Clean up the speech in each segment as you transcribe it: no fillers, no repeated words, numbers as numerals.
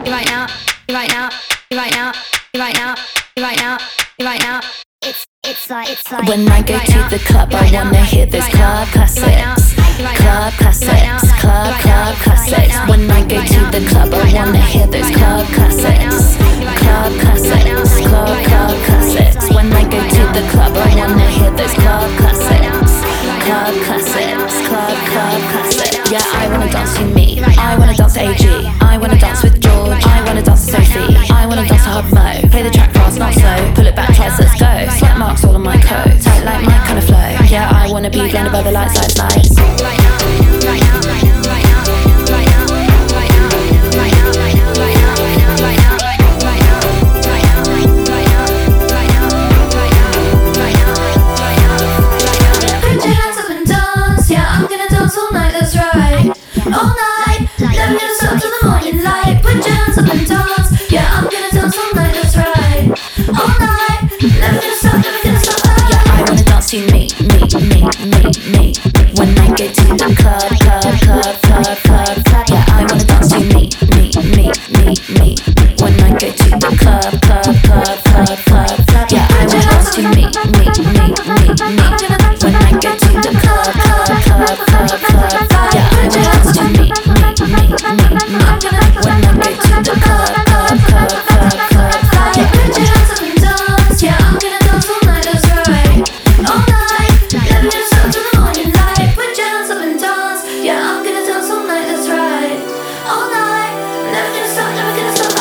When I go to the club, I wanna hear those club classics. Club classics, club classics. When I go to the club, I wanna hear those club classics. Club classics, club classics. When I go to the club, I wanna hear those club classics. Club classics, club classics. Yeah, I wanna dance to me. I wanna dance to AG. I wanna dance with George. I wanna dance to Sophie. I wanna dance to Hub Mo. Play the track fast, not slow. Pull it back twice, let's go. Sweat marks all on my coat. Tight like my kind of flow. Yeah, I wanna be blinded by the lights, lights, lights. All night, never gonna stop till the morning light. Put your hands up and dance. Yeah, I'm gonna dance all night, that's right. All night, never gonna stop, never gonna stop. Yeah, I wanna dance to me. When I get to the club. Yeah, I wanna dance to me. When I get to the club. Yeah, I wanna dance to me. When I get to the club. Yeah, I wanna dance to me. When I get to the club. Yeah, put your hands up and dance. Yeah, I'm gonna dance all night, that's right. All night, never gonna stop till the morning light. Put your hands up and dance. Yeah, I'm gonna dance all night, that's right. All night, never gonna stop, never gonna stop.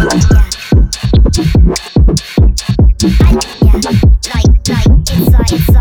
It's like